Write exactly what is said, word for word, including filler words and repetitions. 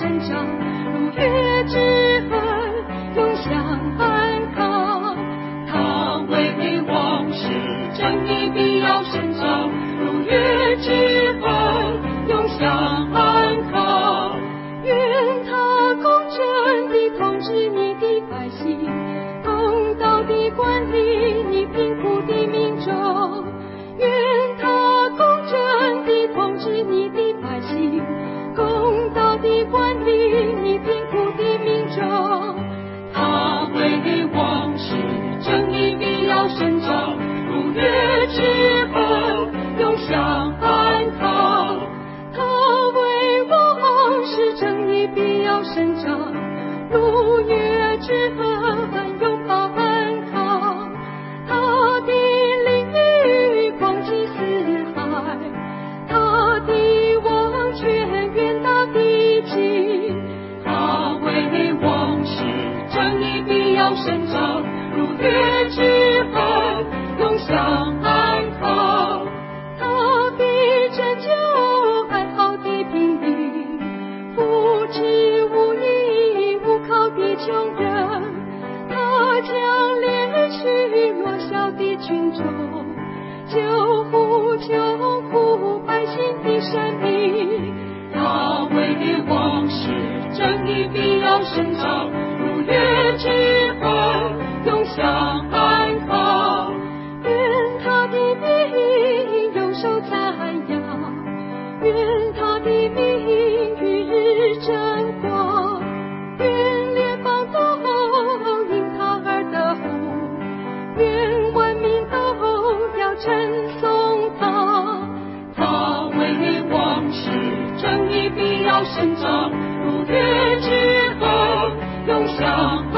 生长，如月之痕，永向安康。 他为王室正义必要生长，如月之痕，永向安康。 愿他公正地统治你的百姓，公道地管理你贫苦的民众。愿他公正地统治你的百姓，公道地管理你贫苦的民众。 他为王室正义必要生长，如月之痕，永向安康。 他为王室正义必要生长，如月之痕，永保安康。他的领域广及四海，他的王权远大地极。 他为王室正义必要生长，如月之痕，永向安康。 他必拯救哀嚎的贫民，扶持无依无靠的穷人。他将怜恤弱小的群众，救护穷苦百姓的生命。 他为王室正义必要生长，如月之痕，永向安康。 愿他的名永受赞扬，愿他的名与日争光。愿列邦都因他而得福，愿万民都要称颂他。 他为王室正义必要生长，如月之痕，永向